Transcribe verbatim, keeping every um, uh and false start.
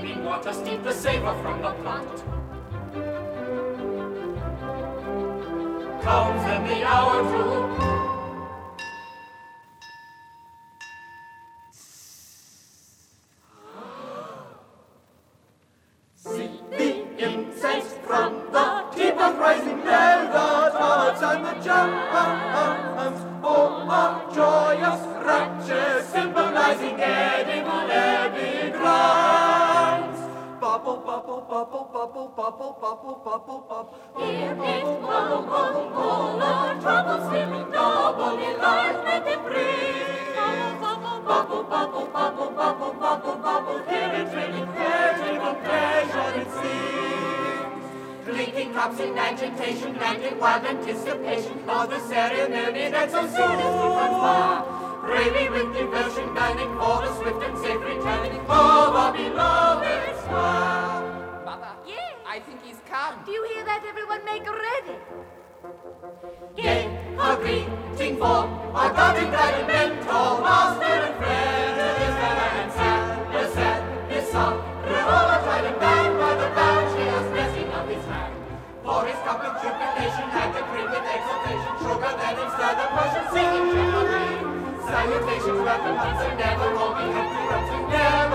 steaming water, steep the savour from the plant. Comes then the hour to see the incense from the teapot rising there, the tarts and the jams, all are joyous rapture, symbolizing edible epigrams. Bubble, bubble, bubble, bubble, bubble, bubble, bubble, bubble. Hear it bubble, bubble, all our troubles filling double in life, let it breathe. Bubble, bubble, bubble, bubble, bubble, bubble, bubble. Hear it raining, veritable pleasure it seems. Drinking cups in agitation and in wild anticipation of the ceremony that so soon is becomes far. Bravely with devotion burning for the swift and safe returning of our beloved star. Mother, yes. I think he's come. Do you hear that? Everyone make ready. Gay, a greeting for our guardian, guiding mentor, master and friend. To this fella and sad, the sad, his son, through all our trial and band, by the bounteous blessing of his hand. For his cup of jubilation and the cream with exaltation, sugar then and stir the potion, singing gently. Salutations, welcome, once and never, all be happy, once and never.